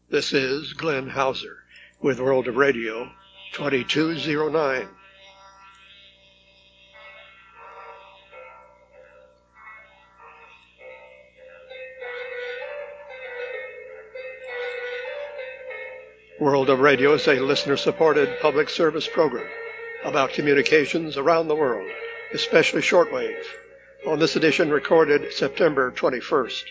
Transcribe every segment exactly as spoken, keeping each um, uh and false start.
This is Glenn Hauser with World of Radio twenty-two oh nine. World of Radio is a listener-supported public service program about communications around the world, especially shortwave. On this edition recorded September twenty-first,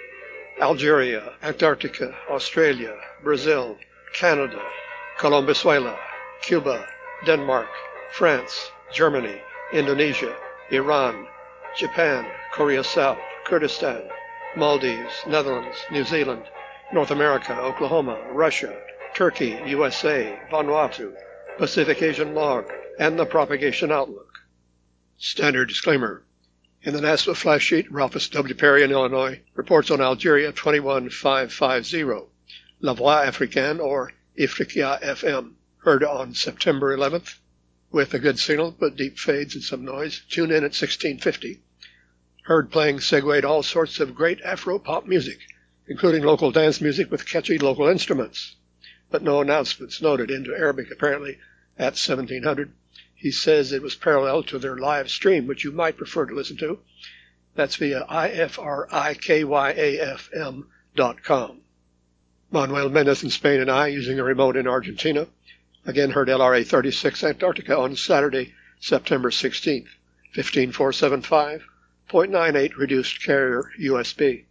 Algeria, Antarctica, Australia, Brazil, Canada, Colombiazuela, Cuba, Denmark, France, Germany, Indonesia, Iran, Japan, Korea South, Kurdistan, Maldives, Netherlands, New Zealand, North America, Oklahoma, Russia, Turkey, U S A, Vanuatu, Pacific Asian Log, and the Propagation Outlook. Standard disclaimer. In the NASA flash sheet, Ralphus W. Perry in Illinois reports on Algeria twenty-one five fifty, La Voix Africaine, or Ifriqiya F M, heard on September eleventh, with a good signal but deep fades and some noise. Tune in at sixteen fifty. Heard playing segued all sorts of great Afro-pop music, including local dance music with catchy local instruments, but no announcements noted into Arabic apparently at seventeen hundred. He says it was parallel to their live stream, which you might prefer to listen to. That's via I F R I K Y A F M dot com. Manuel Mendez in Spain and I, using a remote in Argentina, again heard L R A thirty-six Antarctica on Saturday, September sixteenth, fifteen four seventy-five point nine eight reduced carrier U S B.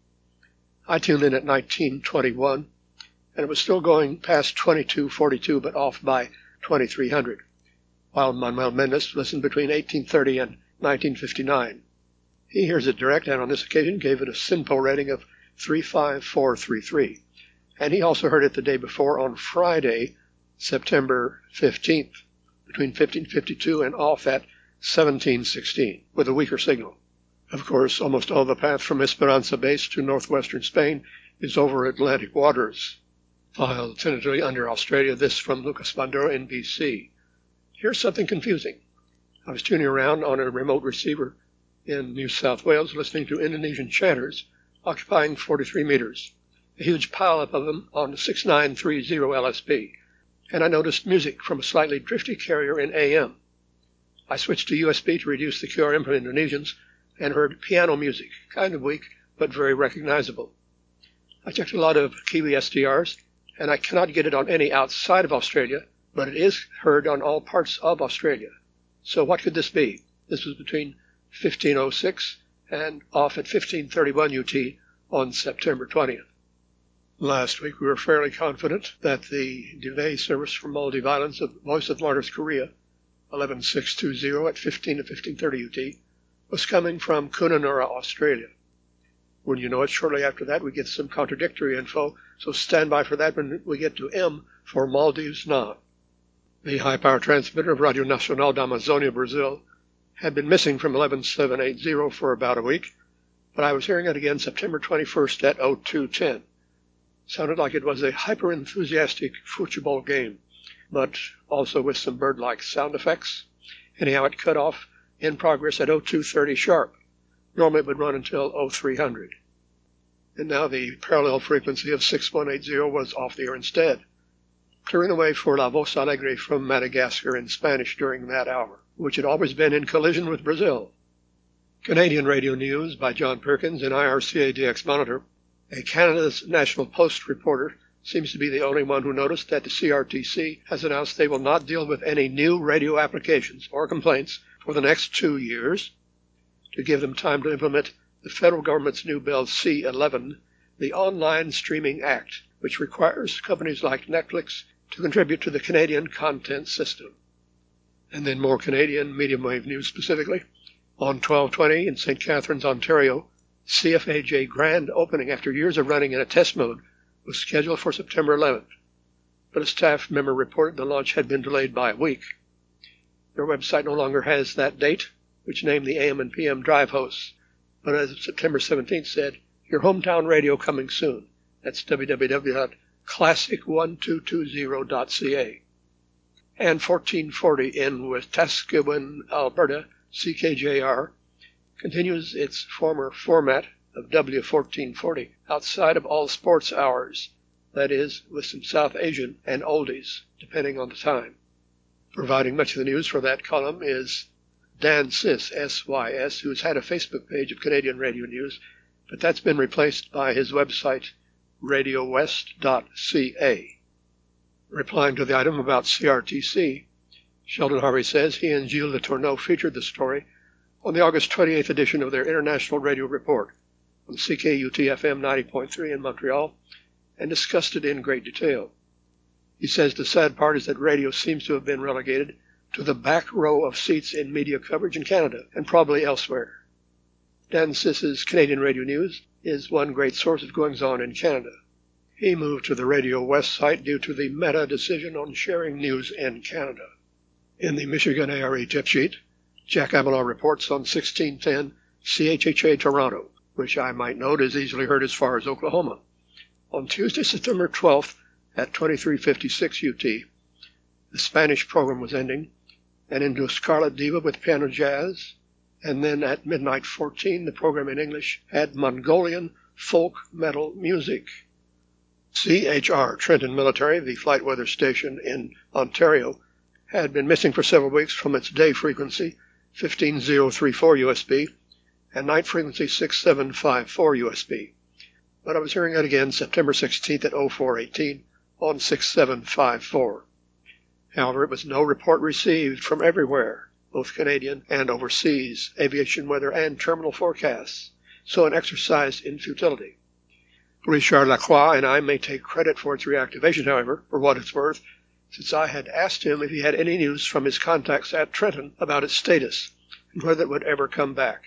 I tuned in at nineteen twenty-one, and it was still going past twenty-two forty-two, but off by twenty-three hundred. While Manuel Mendez listened between eighteen thirty and nineteen fifty-nine. He hears it direct, and on this occasion gave it a SINPO rating of three five four three three. And he also heard it the day before on Friday, September fifteenth, between fifteen fifty-two and off at seventeen sixteen, with a weaker signal. Of course, almost all the path from Esperanza Base to northwestern Spain is over Atlantic waters. Filed tentatively under Australia, this from Lucas Bandura in B C. Here's something confusing. I was tuning around on a remote receiver in New South Wales listening to Indonesian chanters occupying forty-three meters, a huge pileup of them on six nine three zero L S P, and I noticed music from a slightly drifty carrier in A M. I switched to U S B to reduce the Q R M from Indonesians and heard piano music, kind of weak but very recognizable. I checked a lot of Kiwi S D Rs, and I cannot get it on any outside of Australia, but it is heard on all parts of Australia. So what could this be? This was between fifteen oh six and off at fifteen thirty-one U T on September twentieth. Last week we were fairly confident that the delay service from Maldives Islands of Voice of Martyrs Korea, eleven six two zero at fifteen to fifteen thirty U T, was coming from Kununurra, Australia. When you know it, shortly after that we get some contradictory info, so stand by for that when we get to M for Maldives Now. The high-power transmitter of Radio Nacional da Amazônia, Brazil, had been missing from eleven seven eighty for about a week, but I was hearing it again September twenty-first at oh two ten. Sounded like it was a hyper-enthusiastic football game, but also with some bird-like sound effects. Anyhow, it cut off in progress at oh two thirty sharp. Normally it would run until oh three hundred. And now the parallel frequency of six one eight zero was off the air instead, clearing the way for La Voz Alegre from Madagascar in Spanish during that hour, which had always been in collision with Brazil. Canadian radio news by John Perkins in I R C A D X Monitor. A Canada's National Post reporter seems to be the only one who noticed that the C R T C has announced they will not deal with any new radio applications or complaints for the next two years to give them time to implement the federal government's new bill C eleven, the Online Streaming Act, which requires companies like Netflix to contribute to the Canadian content system. And then more Canadian medium wave news specifically. On twelve twenty in Saint Catharines, Ontario, C F A J grand opening after years of running in a test mode was scheduled for September eleventh, but a staff member reported the launch had been delayed by a week. Their website no longer has that date, which named the A M and P M drive hosts, but as of September seventeenth said, your hometown radio coming soon. That's w w w dot classic one two two zero dot c a. And fourteen forty in Wetaskiwin, Alberta, C K J R, continues its former format of W fourteen forty outside of all sports hours. that is, with some South Asian and oldies, depending on the time. Providing much of the news for that column is Dan Sys, S Y S, who's had a Facebook page of Canadian radio news, but that's been replaced by his website, radio west dot c a. Replying to the item about C R T C, Sheldon Harvey says he and Gilles Letourneau featured the story on the August twenty-eighth edition of their International Radio Report on C K U T F M ninety point three in Montreal and discussed it in great detail. He says the sad part is that radio seems to have been relegated to the back row of seats in media coverage in Canada and probably elsewhere. Dan Sys's Canadian Radio News is one great source of goings-on in Canada. He moved to the Radio West site due to the Meta decision on sharing news in Canada. In the Michigan A R E tip sheet, Jack Abelard reports on sixteen ten C H H A Toronto, which I might note is easily heard as far as Oklahoma. On Tuesday, September twelfth at twenty-three fifty-six U T, the Spanish program was ending, and into Scarlet Diva with piano jazz, and then at midnight fourteen, the program in English had Mongolian folk metal music. C H R Trenton Military, the flight weather station in Ontario, had been missing for several weeks from its day frequency, fifteen thousand thirty-four U S B, and night frequency six seven five four U S B. But I was hearing it again September sixteenth at oh four eighteen on six seven five four. However, it was no report received from everywhere, both Canadian and overseas, aviation weather and terminal forecasts, so an exercise in futility. Richard Lacroix and I may take credit for its reactivation, however, for what it's worth, since I had asked him if he had any news from his contacts at Trenton about its status and whether it would ever come back.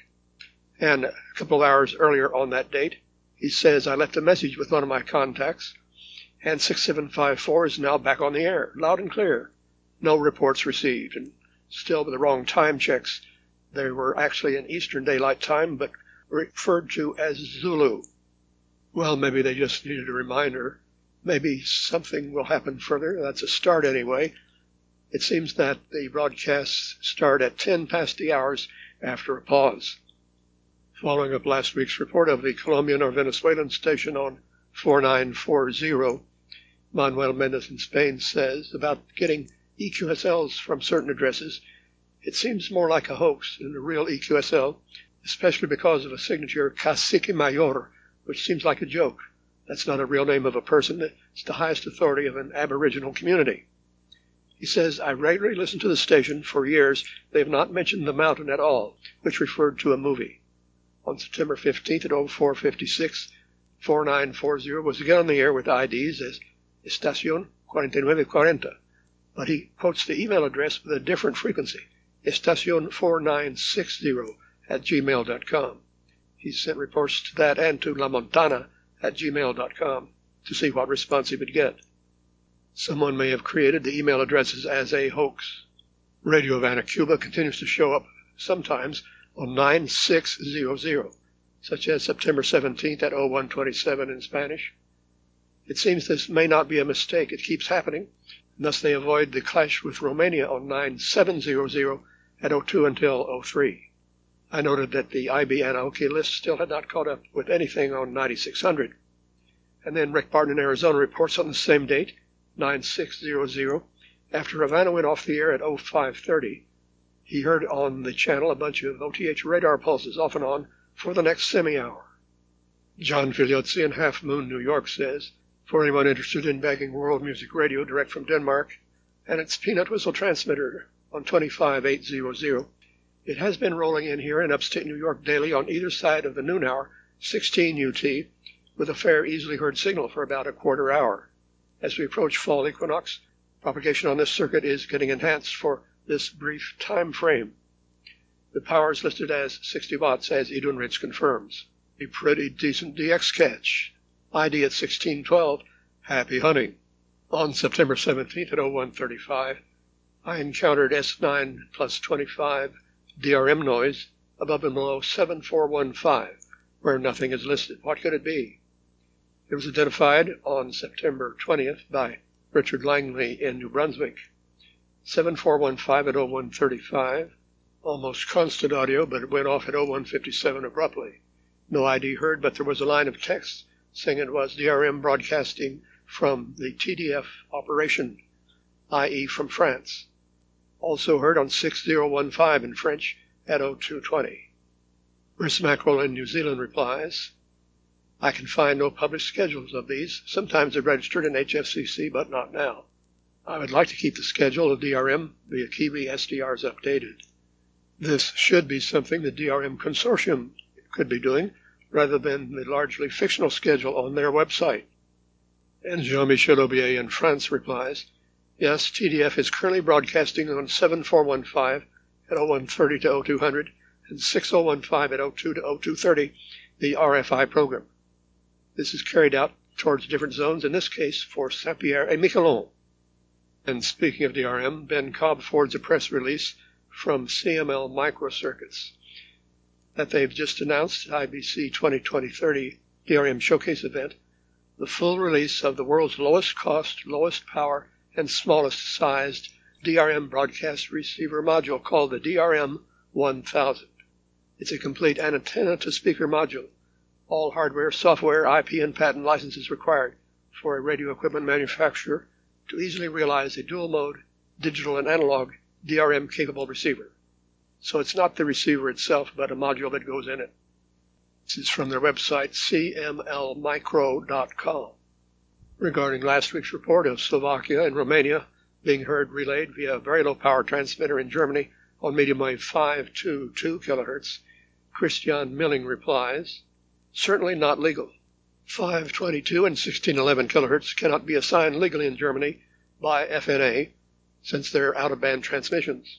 And a couple of hours earlier on that date, he says, I left a message with one of my contacts, and six seven five four is now back on the air, loud and clear. No reports received, and still with the wrong time checks. They were actually in Eastern Daylight Time, but referred to as Zulu. Well, maybe they just needed a reminder. Maybe something will happen further. That's a start anyway. It seems that the broadcasts start at ten past the hours after a pause. Following up last week's report of the Colombian or Venezuelan station on four nine four zero, Manuel Mendez in Spain says about getting E Q S Ls from certain addresses, it seems more like a hoax than a real E Q S L, especially because of a signature Cacique Mayor, which seems like a joke. That's not a real name of a person. It's the highest authority of an Aboriginal community. He says, I regularly listen to the station. For years, they have not mentioned the mountain at all, which referred to a movie. On September fifteenth at oh four fifty-six, four nine four zero was again on the air with I Ds as Estación forty-nine forty, but he quotes the email address with a different frequency, Estación four nine six zero at gmail dot com. He sent reports to that and to La Montana at gmail dot com to see what response he would get. Someone may have created the email addresses as a hoax. Radio Havana, Cuba continues to show up sometimes on nine six zero zero, such as September seventeenth at oh one twenty-seven in Spanish. It seems this may not be a mistake. It keeps happening, and thus they avoid the clash with Romania on nine seven zero zero at oh two until oh three. I noted that the I B Anaoki list still had not caught up with anything on ninety-six hundred. And then Rick Barton in Arizona reports on the same date, nine six zero zero, after Havana went off the air at oh five thirty, he heard on the channel a bunch of O T H radar pulses off and on for the next semi-hour. John Filiozzi in Half Moon, New York says, for anyone interested in bagging world music radio direct from Denmark and its peanut whistle transmitter on twenty-five eight hundred, it has been rolling in here in upstate New York daily on either side of the noon hour, sixteen U T, with a fair, easily heard signal for about a quarter hour. As we approach fall equinox, propagation on this circuit is getting enhanced for this brief time frame. The power is listed as sixty watts, as Idun Ritz confirms. A pretty decent D X catch. I D at sixteen twelve, happy hunting. On September seventeenth at oh one thirty-five, I encountered S nine plus twenty-five D R M noise above and below seven four one five, where nothing is listed. What could it be? It was identified on September twentieth by Richard Langley in New Brunswick. seven four one five at oh one thirty-five, almost constant audio, but it went off at oh one fifty-seven abruptly. No I D heard, but there was a line of text saying it was D R M broadcasting from the T D F operation, that is from France. Also heard on six thousand fifteen in French at oh two twenty. Briss Mackerel in New Zealand replies, I can find no published schedules of these. Sometimes they're registered in H F C C, but not now. I would like to keep the schedule of D R M via Kiwi S D Rs updated. This should be something the D R M Consortium could be doing, rather than the largely fictional schedule on their website. And Jean-Michel Aubier in France replies, yes, T D F is currently broadcasting on seven four one five at oh one thirty to oh two hundred and six oh one five at oh two to oh two thirty, the R F I program. This is carried out towards different zones, in this case for Saint-Pierre-et-Miquelon. And speaking of D R M, Ben Cobb forwards a press release from C M L Microcircuits that they've just announced at I B C twenty twenty thirty D R M Showcase event, the full release of the world's lowest cost, lowest power, and smallest sized D R M broadcast receiver module called the D R M one thousand. It's a complete antenna-to-speaker module. All hardware, software, I P, and patent licenses required for a radio equipment manufacturer to easily realize a dual-mode, digital and analog D R M-capable receiver. So it's not the receiver itself, but a module that goes in it. This is from their website, c m l micro dot com. Regarding last week's report of Slovakia and Romania being heard relayed via a very low-power transmitter in Germany on medium wave five twenty-two kilohertz, Christian Milling replies, certainly not legal. five twenty-two and sixteen eleven kilohertz cannot be assigned legally in Germany by F N A, since they're out-of-band transmissions.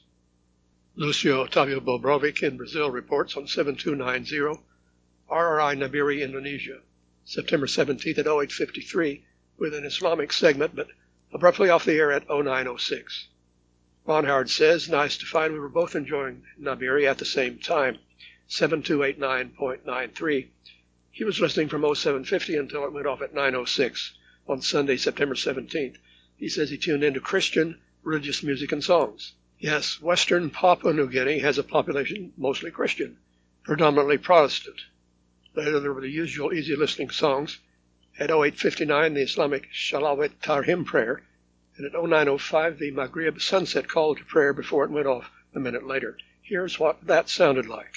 Lucio Otavio Bobrovic in Brazil reports on seven two nine zero, R R I Nabiri, Indonesia, September seventeenth at oh eight fifty-three, with an Islamic segment, but abruptly off the air at oh nine oh six. Ron Howard says, nice to find we were both enjoying Nabiri at the same time, seven two eight nine point nine three. He was listening from oh seven fifty until it went off at nine oh six on Sunday, September seventeenth. He says he tuned into Christian religious music and songs. Yes, Western Papua New Guinea has a population mostly Christian, predominantly Protestant. Later there were the usual easy-listening songs. At oh eight fifty-nine, the Islamic Shalawat Tarhim prayer, and at oh nine oh five, the Maghrib sunset call to prayer before it went off a minute later. Here's what that sounded like.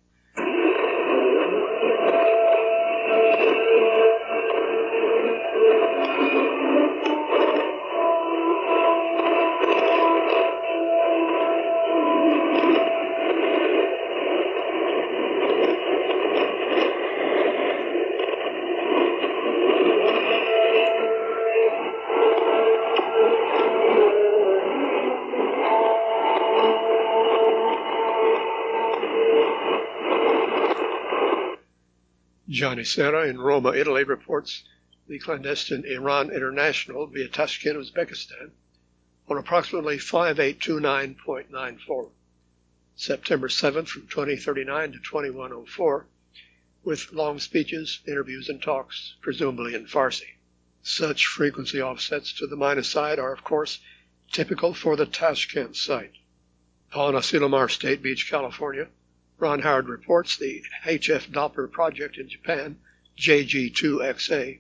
Gianni Serra in Roma, Italy, reports the clandestine Iran International via Tashkent, Uzbekistan, on approximately five eight two nine point nine four, September seventh from twenty thirty-nine to twenty-one oh four, with long speeches, interviews, and talks, presumably in Farsi. Such frequency offsets to the minus side are, of course, typical for the Tashkent site. On Asilomar State Beach, California, Ron Howard reports the H F Doppler project in Japan, J G two X A,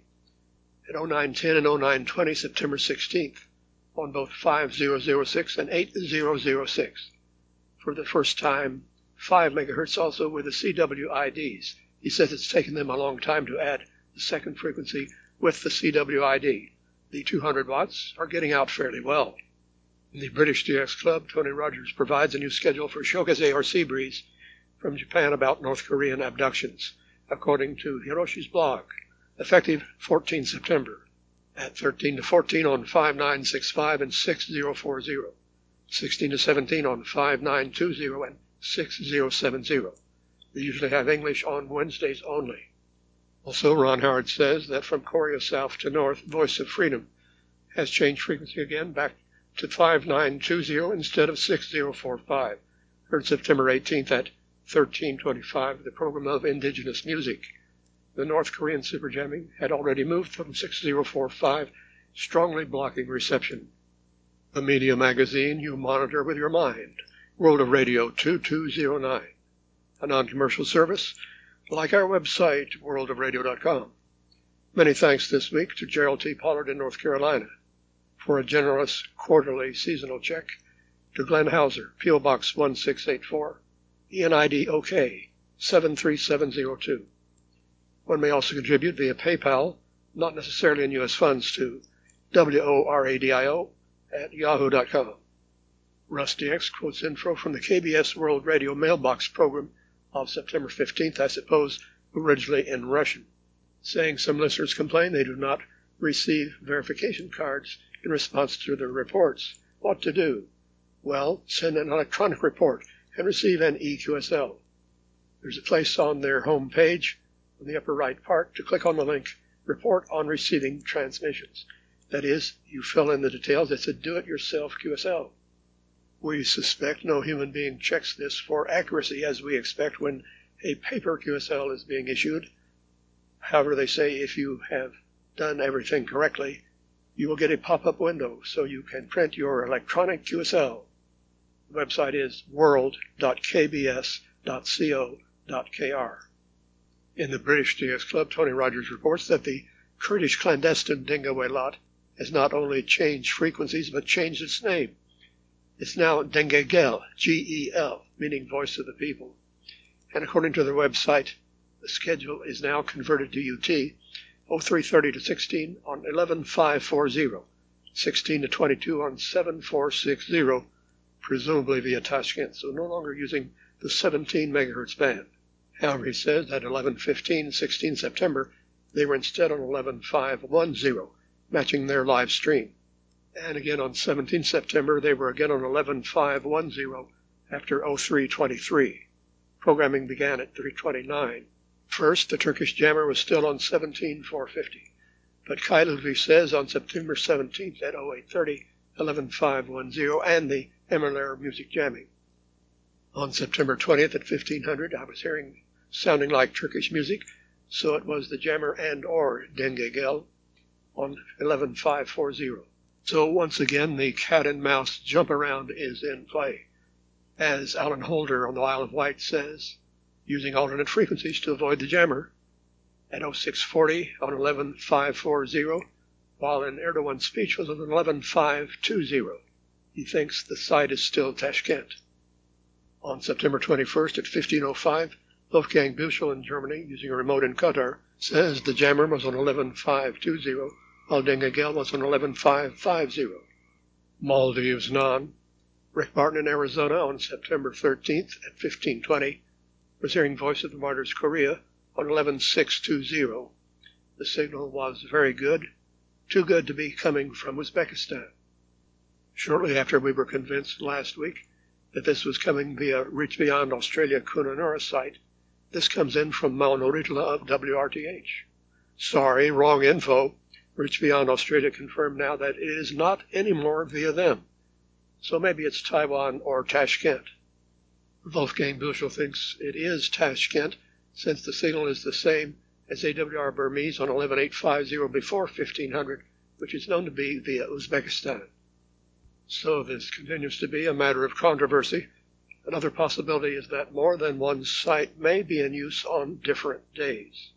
at oh nine ten and oh nine twenty, September sixteenth, on both five thousand six and eight thousand six. For the first time, five megahertz also with the C W I Ds. He says it's taken them a long time to add the second frequency with the C W I D. The two hundred watts are getting out fairly well. In the British D X Club, Tony Rogers provides a new schedule for Showcase or Seabreeze from Japan about North Korean abductions, according to Hiroshi's blog, effective fourteenth September, at thirteen to fourteen on five nine six five and six thousand forty, sixteen to seventeen on five nine two zero and six thousand seventy. They usually have English on Wednesdays only. Also, Ron Howard says that from Korea South to North, Voice of Freedom has changed frequency again back to five nine two zero instead of six thousand forty-five, heard September eighteenth at thirteen twenty-five, the program of indigenous music. The North Korean super jamming had already moved from six thousand forty-five, strongly blocking reception. The media magazine you monitor with your mind, World of Radio two two oh nine, a non-commercial service like our website, world of radio dot com. Many thanks this week to Gerald T. Pollard in North Carolina for a generous quarterly seasonal check, to Glenn Hauser, P O. Box one six eight four, E N I D O K seven three seven zero two. One may also contribute via PayPal, not necessarily in U S funds, to W O R A D I O at yahoo dot com. Rusty X quotes info from the K B S World Radio mailbox program of September fifteenth, I suppose originally in Russian, saying some listeners complain they do not receive verification cards in response to their reports. What to do? Well, send an electronic report and receive an E Q S L. There's a place on their home page in the upper right part to click on the link, Report on Receiving Transmissions. That is, you fill in the details. It's a do-it-yourself Q S L. We suspect no human being checks this for accuracy, as we expect when a paper Q S L is being issued. However, they say if you have done everything correctly, you will get a pop-up window so you can print your electronic Q S L. The website is world dot k b s dot co dot k r. In the British D X Club, Tony Rogers reports that the Kurdish clandestine Dengaway lot has not only changed frequencies but changed its name. It's now Dengegel, G E L, meaning Voice of the People. And according to their website, the schedule is now converted to U T, oh three thirty to sixteen on eleven five forty, sixteen to twenty-two on seven four sixty, presumably via Tashkent, so no longer using the seventeen megahertz band. However, he says that eleven fifteen, sixteen September, they were instead on eleven five ten, matching their live stream. And again on seventeenth September, they were again on eleven five ten after oh three twenty-three. Programming began at three twenty-nine. First, the Turkish jammer was still on seventeen four fifty, but Kailuvi says on September seventeenth at oh eight thirty, eleven five ten, and the Emirler music jamming. On September twentieth at fifteen hundred, I was hearing sounding like Turkish music, so it was the jammer and or Dengegel on eleven five forty. So once again, the cat and mouse jump around is in play. As Alan Holder on the Isle of Wight says, using alternate frequencies to avoid the jammer, at oh six forty on eleven five forty, while in Erdogan's speech was on eleven five twenty. He thinks the site is still Tashkent. On September twenty-first at fifteen oh five, Wolfgang Büchel in Germany, using a remote in Qatar, says the jammer was on eleven five twenty, while Dengegel was on eleven five fifty. Maldives non. Rick Martin in Arizona on September thirteenth at fifteen twenty was hearing Voice of the Martyrs Korea on eleven six twenty. The signal was very good, too good to be coming from Uzbekistan. Shortly after we were convinced last week that this was coming via Reach Beyond Australia Kununurra site, this comes in from Mauno Ritla of W R T H. Sorry, wrong info. Reach Beyond Australia confirmed now that it is not anymore via them. So maybe it's Taiwan or Tashkent. Wolfgang Büchel thinks it is Tashkent, since the signal is the same as A W R Burmese on eleven eight fifty before fifteen hundred, which is known to be via Uzbekistan. So this continues to be a matter of controversy. Another possibility is that more than one site may be in use on different days.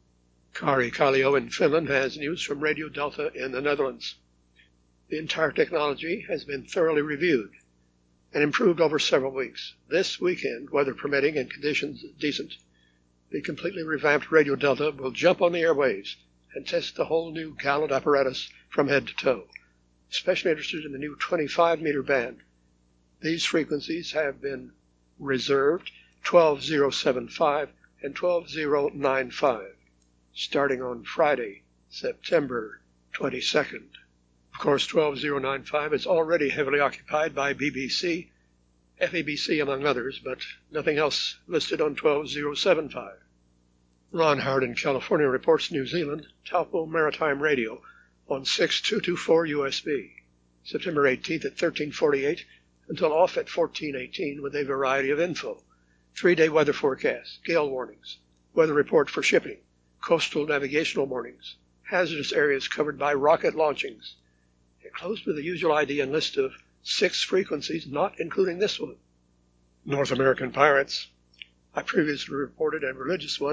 Kari Kallio in Finland has news from Radio Delta in the Netherlands. The entire technology has been thoroughly reviewed and improved over several weeks. This weekend, weather permitting and conditions decent, the completely revamped Radio Delta will jump on the airwaves and test the whole new gallant apparatus from head to toe. Especially interested in the new twenty-five meter band. These frequencies have been reserved twelve oh seventy-five and twelve oh ninety-five, starting on Friday, September twenty-second. Of course, twelve oh ninety-five is already heavily occupied by B B C, F A B C among others, but nothing else listed on twelve oh seventy-five. Ron Howard in California reports New Zealand, Taupo Maritime Radio, on six two two four U S B, September eighteenth at thirteen forty-eight until off at fourteen eighteen with a variety of info. Three-day weather forecast, gale warnings, weather report for shipping, coastal navigational warnings, hazardous areas covered by rocket launchings. It closed with the usual I D and list of six frequencies, not including this one. North American Pirates. I previously reported a religious one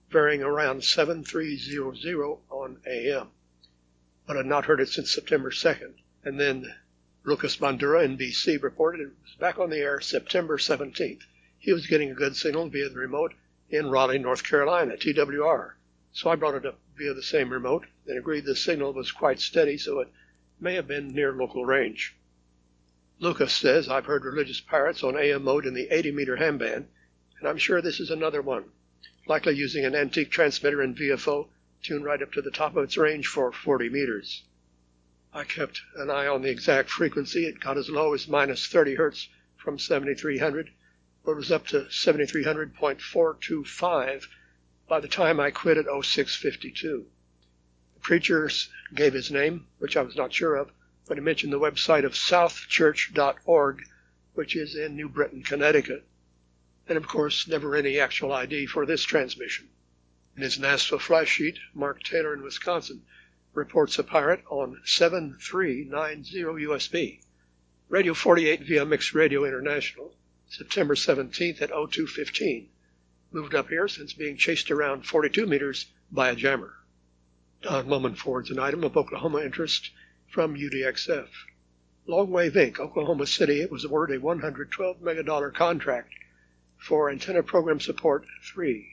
varying around seven three hundred on A M, but had not heard it since September second. And then Lucas Bandura in B C reported it was back on the air September seventeenth. He was getting a good signal via the remote in Raleigh, North Carolina, T W R. So I brought it up via the same remote and agreed the signal was quite steady, so it may have been near local range. Lucas says, I've heard religious pirates on A M mode in the eighty meter ham band, and I'm sure this is another one, likely using an antique transmitter in V F O tuned right up to the top of its range for forty meters. I kept an eye on the exact frequency. It got as low as minus thirty hertz from seventy-three hundred, but it was up to seventy-three hundred point four two five by the time I quit at oh six fifty-two. The preacher gave his name, which I was not sure of, but he mentioned the website of south church dot org, which is in New Britain, Connecticut. And of course, never any actual I D for this transmission. In his NASA flash sheet, Mark Taylor in Wisconsin reports a pirate on seven three nine zero U S B, Radio forty-eight via Mixed Radio International, September seventeenth at oh two fifteen. Moved up here since being chased around forty-two meters by a jammer. Don Moman forwards an item of Oklahoma interest from U D X F. Longwave Incorporated, Oklahoma City, was awarded a one hundred twelve million dollars contract for Antenna Program Support three.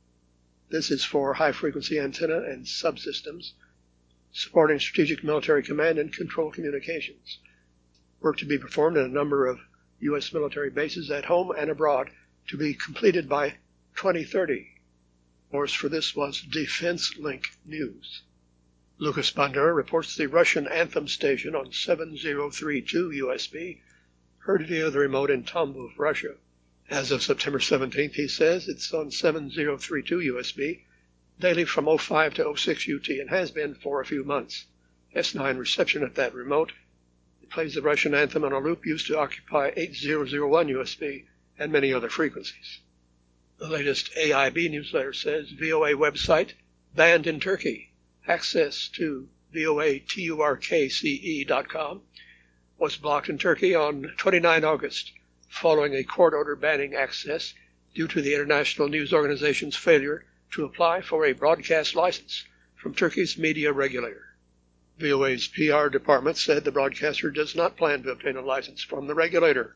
This is for high-frequency antenna and subsystems supporting strategic military command and control communications. Work to be performed at a number of U S military bases at home and abroad to be completed by twenty thirty. Source for this was Defense Link News. Lucas Bandura reports the Russian Anthem station on seven oh three two U S B, heard via the remote in Tambov, Russia. As of September seventeenth, he says it's on seven oh three two U S B, daily from oh five to oh six U T, and has been for a few months. S nine reception at that remote. It plays the Russian anthem on a loop used to occupy eight thousand one U S B and many other frequencies. The latest A I B newsletter says V O A website banned in Turkey. Access to V O A turkce dot com was blocked in Turkey on the twenty-ninth of August, following a court order banning access due to the international news organization's failure to apply for a broadcast license from Turkey's media regulator. V O A's P R department said the broadcaster does not plan to obtain a license from the regulator.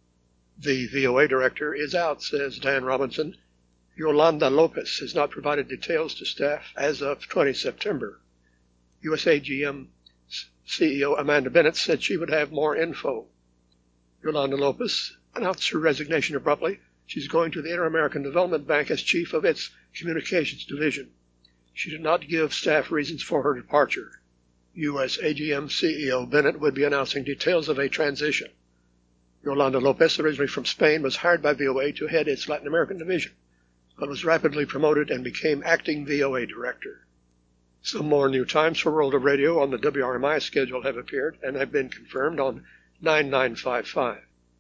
The V O A director is out, says Dan Robinson. Yolanda Lopez has not provided details to staff as of the twentieth of September. U S A G M C E O Amanda Bennett said she would have more info. Yolanda Lopez announced her resignation abruptly. She's going to the Inter-American Development Bank as chief of its communications division. She did not give staff reasons for her departure. U S A G M C E O Bennett would be announcing details of a transition. Yolanda Lopez, originally from Spain, was hired by V O A to head its Latin American division, but was rapidly promoted and became acting V O A director. Some more new times for World of Radio on the W R M I schedule have appeared and have been confirmed on nine nine five five.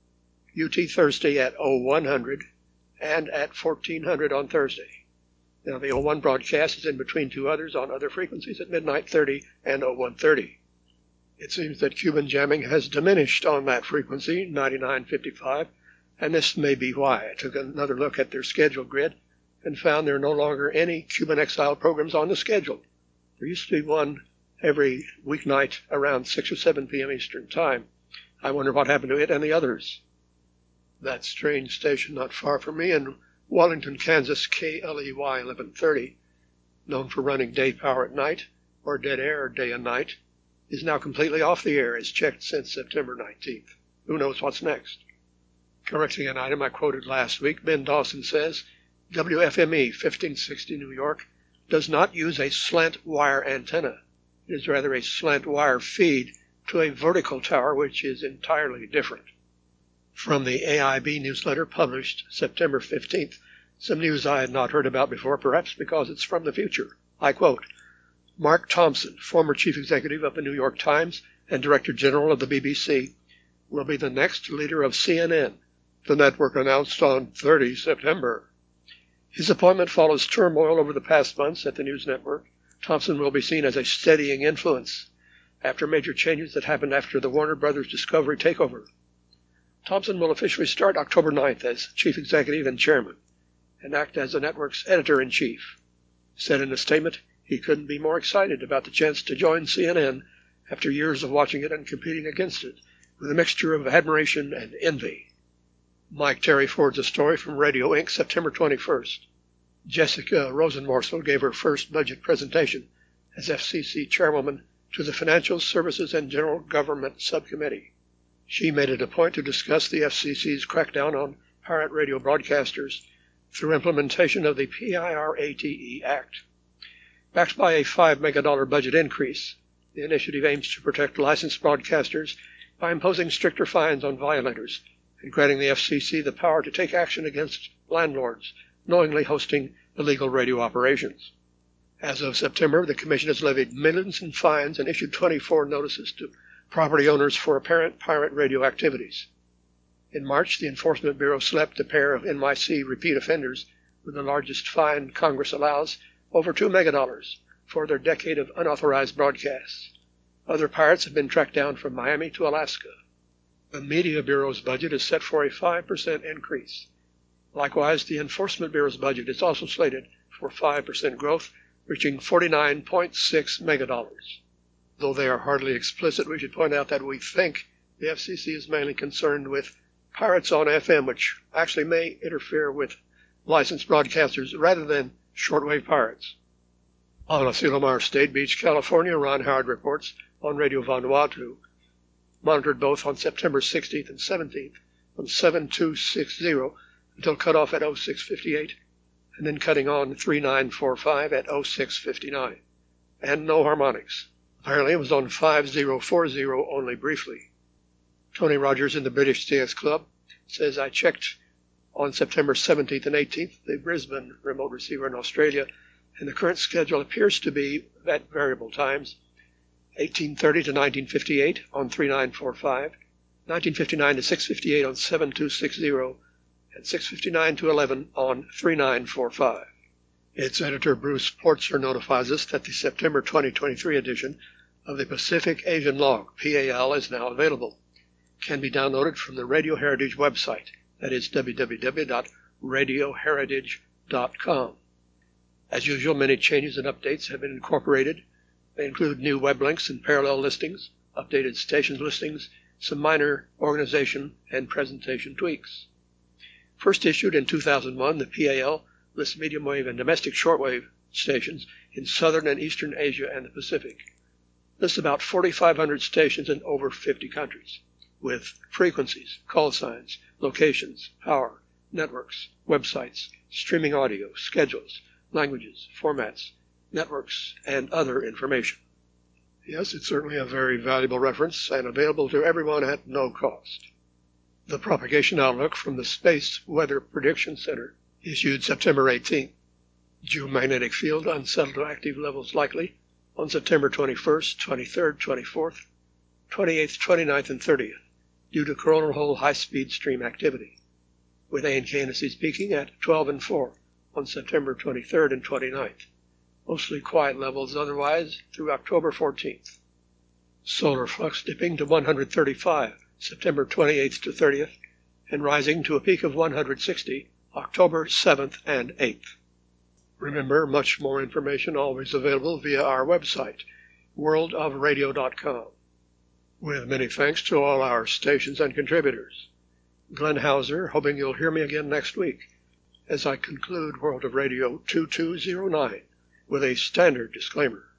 U T Thursday at oh one hundred and at fourteen hundred on Thursday. Now the oh one broadcast is in between two others on other frequencies at midnight thirty and oh one thirty. It seems that Cuban jamming has diminished on that frequency, ninety-nine fifty-five, and this may be why. I took another look at their schedule grid and found there are no longer any Cuban Exile programs on the schedule. There used to be one every weeknight around six or seven p.m. Eastern Time. I wonder what happened to it and the others. That strange station not far from me in Wallington, Kansas, K L E Y eleven thirty, known for running day power at night or dead air day and night, is now completely off the air, as checked since September nineteenth. Who knows what's next? Correcting an item I quoted last week, Ben Dawson says, W F M E fifteen sixty New York does not use a slant wire antenna. It is rather a slant wire feed to a vertical tower, which is entirely different. From the A I B newsletter published September fifteenth, some news I had not heard about before, perhaps because it's from the future. I quote, Mark Thompson, former chief executive of the New York Times and director general of the B B C, will be the next leader of C N N, the network announced on the thirtieth of September. His appointment follows turmoil over the past months at the news network. Thompson will be seen as a steadying influence after major changes that happened after the Warner Brothers Discovery takeover. Thompson will officially start October ninth as chief executive and chairman, and act as the network's editor-in-chief. said in a statement he couldn't be more excited about the chance to join C N N after years of watching it and competing against it with a mixture of admiration and envy. Mike Terry forwards a story from Radio Incorporated, September twenty-first. Jessica Rosenmorsel gave her first budget presentation as F C C chairwoman to the Financial Services and General Government Subcommittee. She made it a point to discuss the F C C's crackdown on pirate radio broadcasters through implementation of the PIRATE Act. Backed by a five megadollar budget increase, the initiative aims to protect licensed broadcasters by imposing stricter fines on violators and granting the F C C the power to take action against landlords knowingly hosting illegal radio operations. As of September, the Commission has levied millions in fines and issued twenty-four notices to property owners for apparent pirate radio activities. In March, the Enforcement Bureau slapped a pair of N Y C repeat offenders with the largest fine Congress allows, over two megadollars, for their decade of unauthorized broadcasts. Other pirates have been tracked down from Miami to Alaska. The Media Bureau's budget is set for a five percent increase. Likewise, the Enforcement Bureau's budget is also slated for five percent growth, reaching forty-nine point six megadollars. Though they are hardly explicit, we should point out that we think the F C C is mainly concerned with pirates on F M, which actually may interfere with licensed broadcasters rather than shortwave pirates. On Asilomar State Beach, California, Ron Howard reports on Radio Vanuatu, monitored both on September sixteenth and seventeenth from seven two six zero until cut off at oh six fifty-eight, and then cutting on three nine four five at oh six fifty-nine. And no harmonics. Apparently it was on five oh four oh only briefly. Tony Rogers in the British C X Club says, I checked on September seventeenth and eighteenth, the Brisbane remote receiver in Australia, and the current schedule appears to be, at variable times, eighteen thirty to nineteen fifty-eight on three nine four five, nineteen fifty-nine to six fifty-eight on seven two six zero, and six fifty-nine to eleven on three nine four five. Its editor Bruce Portzer notifies us that the September twenty twenty-three edition of the Pacific Asian Log, P A L, is now available. It can be downloaded from the Radio Heritage website, that is w w w dot radio heritage dot com. As usual, many changes and updates have been incorporated. They include new web links and parallel listings, updated station listings, some minor organization and presentation tweaks. First issued in two thousand one, the P A L lists medium wave and domestic shortwave stations in southern and eastern Asia and the Pacific. Lists about forty-five hundred stations in over fifty countries, with frequencies, call signs, locations, power, networks, websites, streaming audio, schedules, languages, formats, networks, and other information. Yes, it's certainly a very valuable reference and available to everyone at no cost. The Propagation Outlook from the Space Weather Prediction Center, issued September eighteenth. Geomagnetic field unsettled to active levels likely on September twenty-first, twenty-third, twenty-fourth, twenty-eighth, twenty-ninth, and thirtieth due to coronal hole high-speed stream activity, with A and K indices peaking at twelve and four on September twenty-third and twenty-ninth. Mostly quiet levels otherwise through October fourteenth. Solar flux dipping to one hundred thirty-five September twenty-eighth to thirtieth, and rising to a peak of one hundred sixty October seventh and eighth. Remember, much more information always available via our website, world of radio dot com. With many thanks to all our stations and contributors. Glenn Hauser, hoping you'll hear me again next week as I conclude World of Radio two two zero nine with a standard disclaimer.